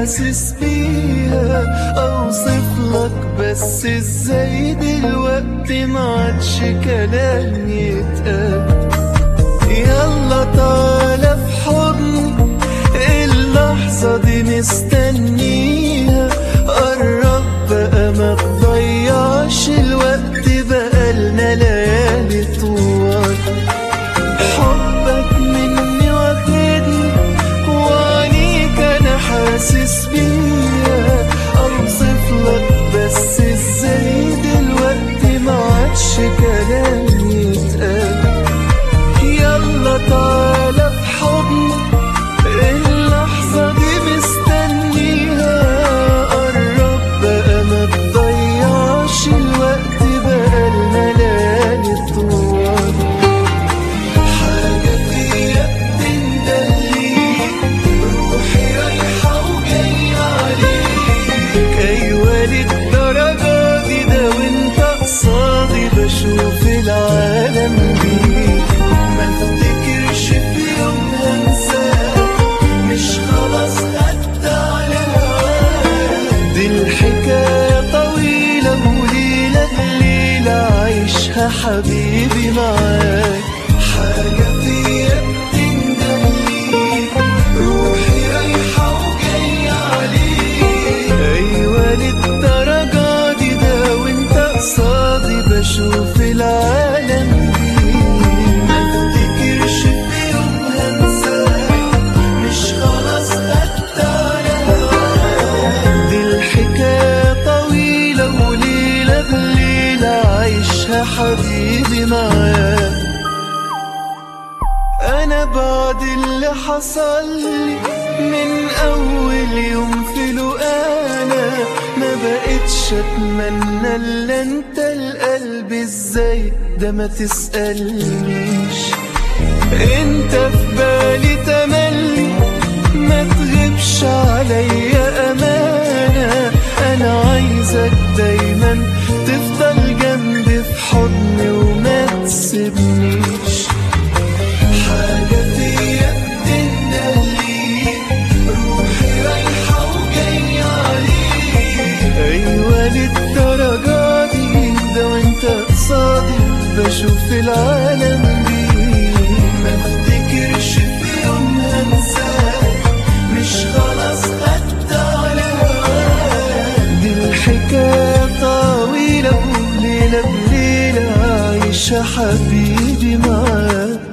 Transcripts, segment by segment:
حاسس بيها، اوصف لك بس ازاي دلوقتي معادش كلام يتقال. يلا تعالى في حضني، اللحظة دي مستنيها، قرب بقى ما تضيعش الوقت، بقالنا ليالي طوال. حبك مني واخدني وعنيك انا حاسس بيها، اوصف لك بس ازاي دلوقتي معادش كلام يتقال. يلا تعالى في حضني، اللحظة دي مستنيها، قرب بقى ما تضيعش الوقت، بقالنا ليالي طوال. حاجة فيا بتندليك، روحي رايحة وجاية عليك، أيوة للدرجة دي، ده وانت قصادي بشوف العالم بيك. ما افتكرش في يوم هنساك، مش خلاص خدت على هواك، دي الحكاية طويلة وليلة بليلة عايشها حبيبي معاك. حاجة فيا بتندليك، روحي رايحة وجاية عليك، أيوة للدرجة دي، ده وانت قصادي بشوف العالم بيك. ما افتكرش في يوم هنساك، مش خلاص خدت على هواك، دي الحكاية طويلة وليلة بليلة عايشها حبيبي معاك. أنا بعد اللي حصلي من أول يوم في لقانا، ما بقتش أتمنى إلا أنت القلب، إزاي ده ما تسألنيش، أنت في بالي تملي، ما تغيبش عليا أمانة، أنا عايزك دايما تفضل جنبي في حضني وما تسيبنيش. حاجة فيا بتندليك، روحي رايحة وجاية عليك، أيوة للدرجة دي، ده وانت قصادي بشوف العالم بيك. ما افتكرش في يوم هنساك، مش خلاص خدت على هواك، دي الحكاية طويلة وليلة بليلة عايشة حبيبي معاك.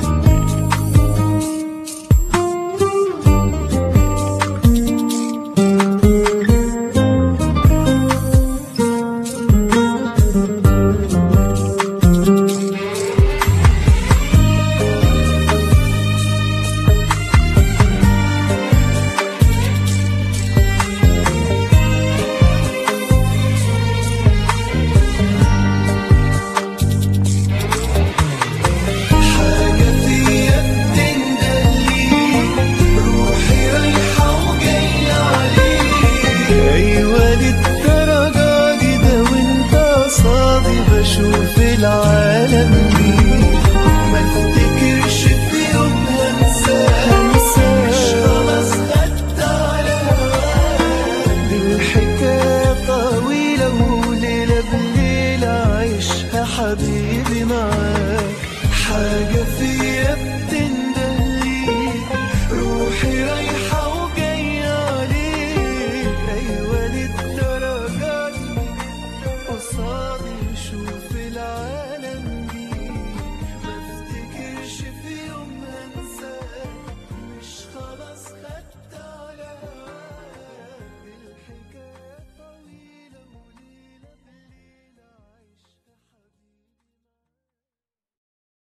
بشوف العالم بيك، ما افتكرش في يوم هنساك، مش خلاص خدت على هواك، دي الحكاية طويلة وليلة بليلة عايشها حبيبي معاك. حاجة